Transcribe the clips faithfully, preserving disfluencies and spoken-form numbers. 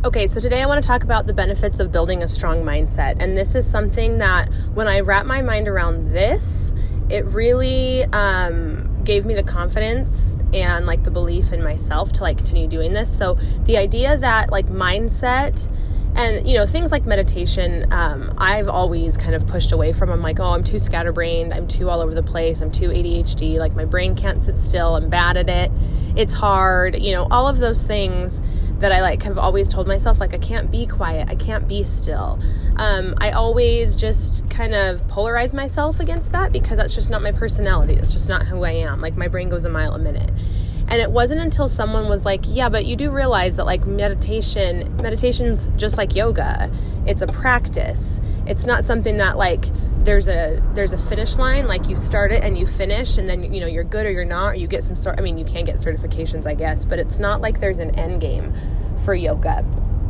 Okay, so today I want to talk about the benefits of building a strong mindset. And this is something that when I wrap my mind around this, it really um, gave me the confidence and like the belief in myself to like continue doing this. So the idea that like mindset and, you know, things like meditation, um, I've always kind of pushed away from. I'm like, oh, I'm too scatterbrained. I'm too all over the place. I'm too A D H D. Like my brain can't sit still. I'm bad at it. It's hard. You know, all of those things that I like have always told myself, like, I can't be quiet. I can't be still. Um, I always just kind of polarize myself against that because that's just not my personality. That's just not who I am. Like my brain goes a mile a minute. And it wasn't until someone was like, yeah, but you do realize that like meditation, meditation's just like yoga. It's a practice. It's not something that like there's a there's a finish line, like you start it and you finish and then, you know, you're good or you're not, or you get some sort, I mean, you can get certifications, I guess, but it's not like there's an end game for yoga.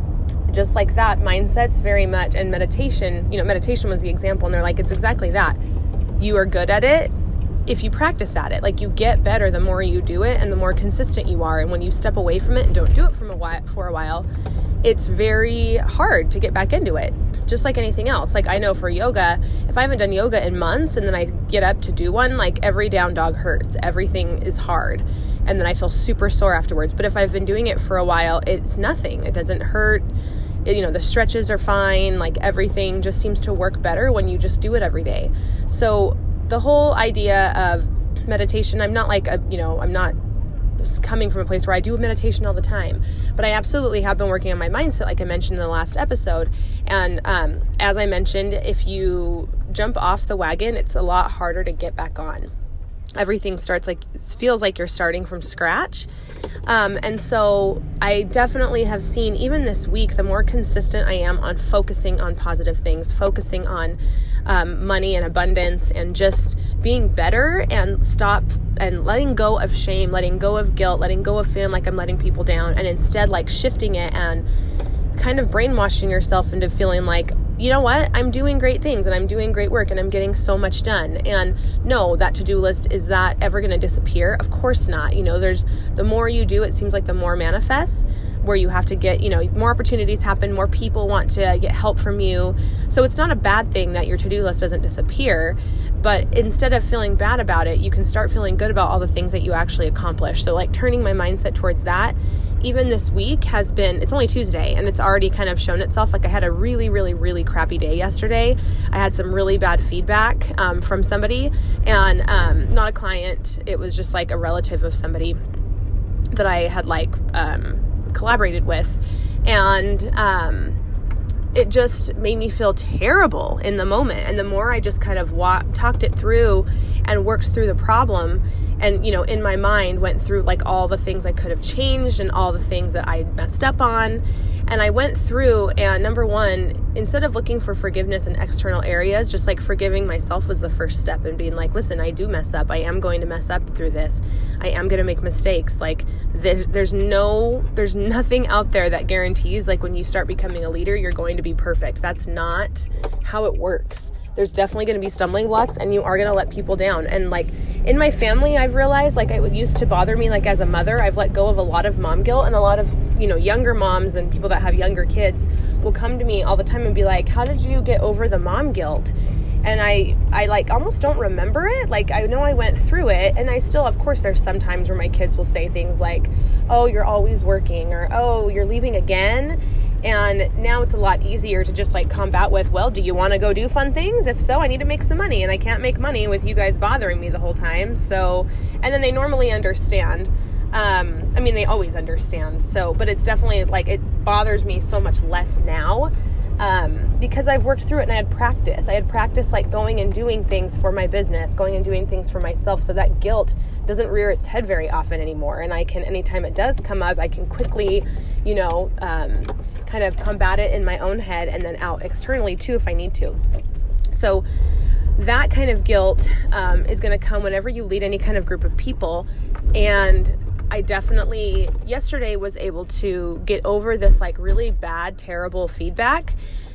Just like that, mindset's very much, and meditation, you know, meditation was the example, and they're like, it's exactly that. You are good at it if you practice at it. Like you get better the more you do it and the more consistent you are. And when you step away from it and don't do it from a while, for a while, it's very hard to get back into it. Just like anything else. Like I know for yoga, if I haven't done yoga in months and then I get up to do one, like every down dog hurts. Everything is hard. And then I feel super sore afterwards. But if I've been doing it for a while, it's nothing. It doesn't hurt. It, you know, the stretches are fine. Like everything just seems to work better when you just do it every day. So the whole idea of meditation, I'm not like a, you know, I'm not coming from a place where I do meditation all the time, but I absolutely have been working on my mindset, like I mentioned in the last episode. And um, as I mentioned, if you jump off the wagon, it's a lot harder to get back on. Everything starts like, it feels like you're starting from scratch. Um, and so I definitely have seen, even this week, the more consistent I am on focusing on positive things, focusing on um, money and abundance and just being better and stop and letting go of shame, letting go of guilt, letting go of feeling like I'm letting people down, and instead like shifting it and kind of brainwashing yourself into feeling like, you know what, I'm doing great things and I'm doing great work and I'm getting so much done. And no, that to-do list, is that ever going to disappear? Of course not. You know, there's, the more you do, it seems like the more manifests, where you have to get, you know, more opportunities happen, more people want to get help from you. So it's not a bad thing that your to-do list doesn't disappear, but instead of feeling bad about it, you can start feeling good about all the things that you actually accomplish. So like turning my mindset towards that, even this week has been, it's only Tuesday and it's already kind of shown itself. Like I had a really, really, really crappy day yesterday. I had some really bad feedback um, from somebody, and um, not a client. It was just like a relative of somebody that I had like um, collaborated with. And um, it just made me feel terrible in the moment. And the more I just kind of wa- talked it through and worked through the problem, and, you know, in my mind went through like all the things I could have changed and all the things that I messed up on. And I went through, and number one, instead of looking for forgiveness in external areas, just like forgiving myself was the first step, and being like, listen, I do mess up. I am going to mess up through this. I am going to make mistakes. Like there's, there's no, there's nothing out there that guarantees like when you start becoming a leader, you're going to be perfect. That's not how it works. There's definitely going to be stumbling blocks, and you are going to let people down. And like in my family, I've realized like it used to bother me, like as a mother, I've let go of a lot of mom guilt, and a lot of, you know, younger moms and people that have younger kids will come to me all the time and be like, how did you get over the mom guilt? And I, I like almost don't remember it. Like I know I went through it, and I still, of course, there's some times where my kids will say things like, oh, you're always working, or, oh, you're leaving again. And now it's a lot easier to just like combat with, well, do you want to go do fun things? If so, I need to make some money, and I can't make money with you guys bothering me the whole time. So, and then they normally understand. Um, I mean, they always understand. So, but it's definitely like, it bothers me so much less now. Um, because I've worked through it and I had practice. I had practice like going and doing things for my business, going and doing things for myself. So that guilt doesn't rear its head very often anymore. And I can, anytime it does come up, I can quickly, you know, um, kind of combat it in my own head and then out externally too, if I need to. So that kind of guilt, um, is going to come whenever you lead any kind of group of people. And I definitely yesterday was able to get over this like really bad, terrible feedback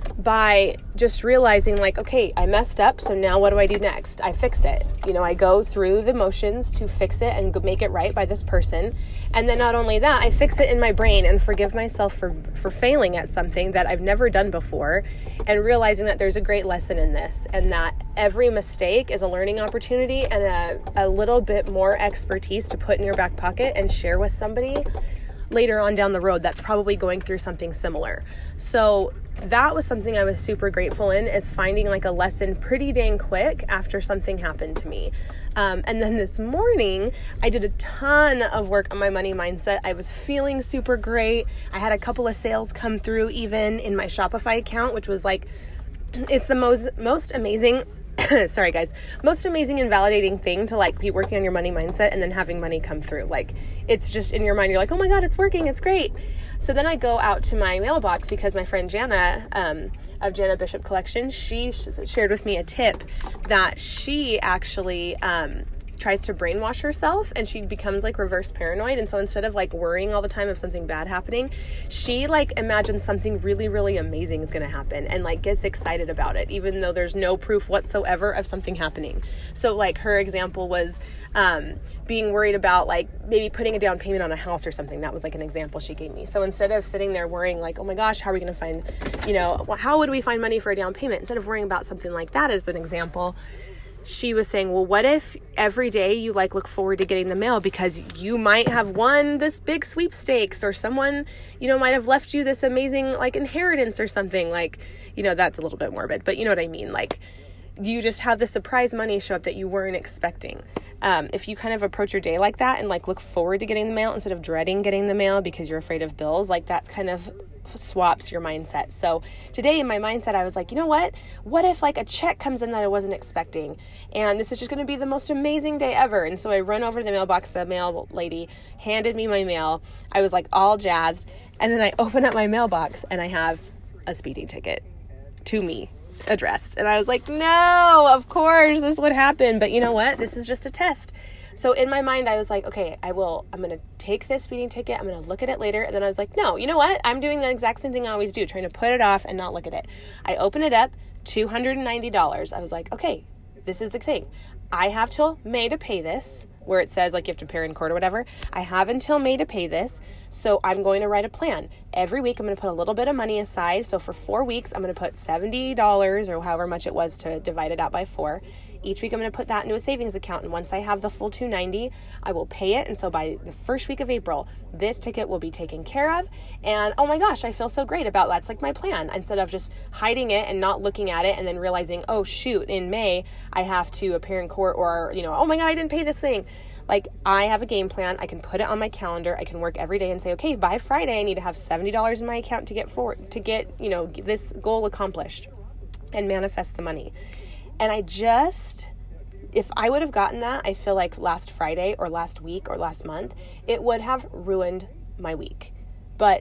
by just realizing like, okay, I messed up. So now what do I do next? I fix it. You know, I go through the motions to fix it and make it right by this person. And then not only that, I fix it in my brain and forgive myself for, for failing at something that I've never done before, and realizing that there's a great lesson in this, and that every mistake is a learning opportunity and a, a little bit more expertise to put in your back pocket and share with somebody later on down the road that's probably going through something similar. So that was something I was super grateful in, is finding like a lesson pretty dang quick after something happened to me. Um, and then this morning, I did a ton of work on my money mindset. I was feeling super great. I had a couple of sales come through even in my Shopify account, which was like, it's the most, most amazing sorry guys, most amazing and validating thing to like be working on your money mindset and then having money come through. Like, it's just in your mind, you're like, oh my God, it's working, it's great. So then I go out to my mailbox because my friend Jana um, of Jana Bishop Collection, she sh- shared with me a tip that she actually um, tries to brainwash herself, and she becomes like reverse paranoid. And so instead of like worrying all the time of something bad happening, she like imagines something really, really amazing is going to happen and like gets excited about it, even though there's no proof whatsoever of something happening. So like her example was um, being worried about like maybe putting a down payment on a house or something. That was like an example she gave me. So instead of sitting there worrying like, oh my gosh, how are we going to find, you know, how would we find money for a down payment? Instead of worrying about something like that as an example, she was saying, well, what if every day you like look forward to getting the mail because you might have won this big sweepstakes, or someone, you know, might have left you this amazing like inheritance or something. Like, you know, that's a little bit morbid, but you know what I mean? Like, you just have the surprise money show up that you weren't expecting. Um, if you kind of approach your day like that and like look forward to getting the mail instead of dreading getting the mail because you're afraid of bills, like that kind of swaps your mindset. So today in my mindset, I was like, you know what? What if like a check comes in that I wasn't expecting? And this is just going to be the most amazing day ever. And so I run over to the mailbox. The mail lady handed me my mail. I was like all jazzed. And then I open up my mailbox and I have a speeding ticket to me addressed. And I was like, no, of course this would happen. But you know what? This is just a test. So in my mind, I was like, okay, I will, I'm going to take this speeding ticket. I'm going to look at it later. And then I was like, no, you know what? I'm doing the exact same thing I always do, trying to put it off and not look at it. I open it up, two hundred ninety dollars. I was like, okay, this is the thing. I have till May to pay this, where it says like you have to appear in court or whatever. I have until May to pay this. So I'm going to write a plan. Every week I'm going to put a little bit of money aside. So for four weeks, I'm going to put seventy dollars or however much it was to divide it out by four. Each week I'm going to put that into a savings account. And once I have the full two hundred ninety dollars, I will pay it. And so by the first week of April, this ticket will be taken care of. And oh my gosh, I feel so great about that. It's like my plan. Instead of just hiding it and not looking at it and then realizing, oh shoot, in May, I have to appear in court, or, you know, oh my God, I didn't pay this thing. Like, I have a game plan. I can put it on my calendar. I can work every day and say, okay, by Friday, I need to have seventy dollars in my account to get forward, to get, you know, this goal accomplished and manifest the money. And I just, if I would have gotten that, I feel like last Friday or last week or last month, it would have ruined my week. But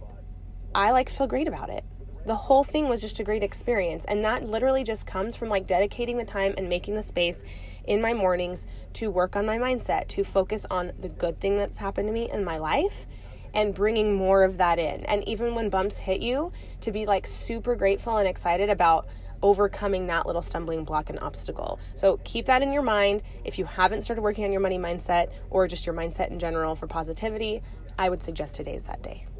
I like feel great about it. The whole thing was just a great experience. And that literally just comes from like dedicating the time and making the space in my mornings to work on my mindset, to focus on the good thing that's happened to me in my life and bringing more of that in. And even when bumps hit you, to be like super grateful and excited about overcoming that little stumbling block and obstacle. So keep that in your mind. If you haven't started working on your money mindset or just your mindset in general for positivity, I would suggest today's that day.